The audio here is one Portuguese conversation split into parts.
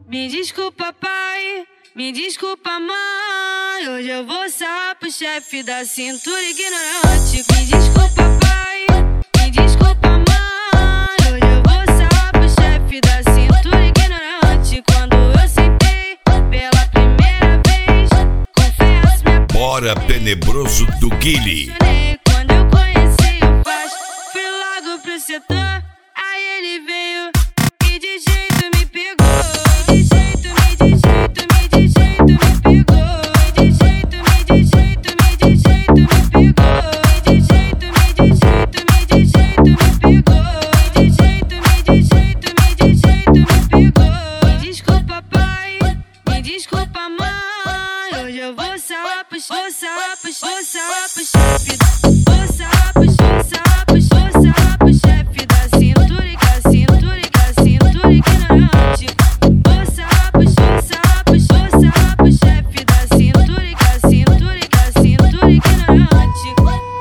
Me desculpa, pai, me desculpa, mãe. Hoje eu vou sarrar pro chefe da cintura ignorante. Me desculpa, pai, me desculpa, mãe. Hoje eu vou sarrar pro chefe da cintura ignorante. Quando eu sentei pela primeira vez, confesso minha Bora Tenebroso do Guile. Quando eu conheci o Faz, fui logo pro setor. Aí ele veio e de jeito me pegou. De jeito me pegou. De jeito me pegou. De jeito me pegou. De jeito me pegou. Me desculpa, pai, me desculpa, mãe. Hoje eu vou sarrar pro chefe. Vou sarrar pro chefe da cintura ignorante. Vou sarrar pro chefe da cintura ignorante.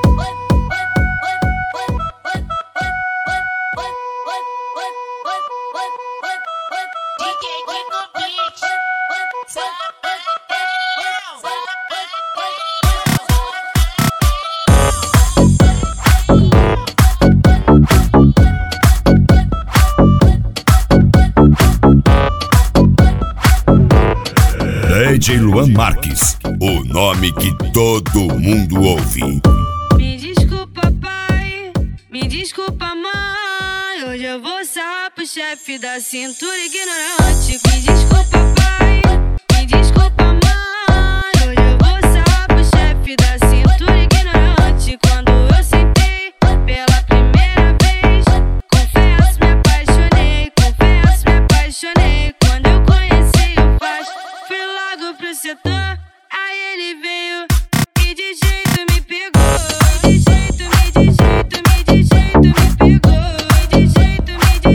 DJ Luan Marques, o nome que todo mundo ouve. Me desculpa, pai, me desculpa, mãe. Hoje eu vou sarrar pro chefe da cintura ignorante. Me desculpa, pai, me desculpa, mãe. Hoje eu vou sarrar pro chefe da cintura ignorante. Quando eu sentei pela primeira vez, confesso me apaixonei. Quando eu conheci o Faz, fui logo pro setor. Aí ele veio e de jeito me pegou. De jeito me pegou. De jeito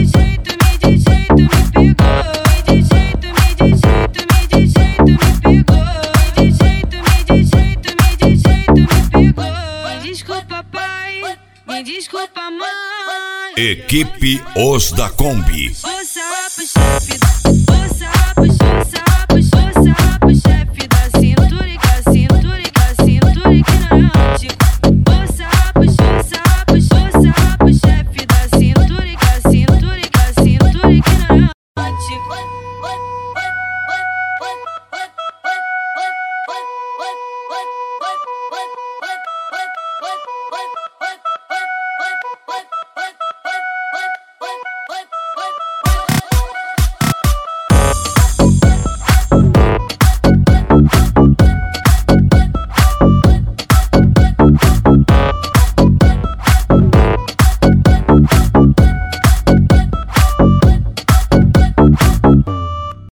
me pegou. De jeito me pegou. De jeito me pegou. Me desculpa, pai, me desculpa, mãe. Equipe Os da Kombi. Vou sarrar pro chefe. Vou sarrar pro chefe da cintura ignorante. Vou sarrar pro chefe da cintura ignorante.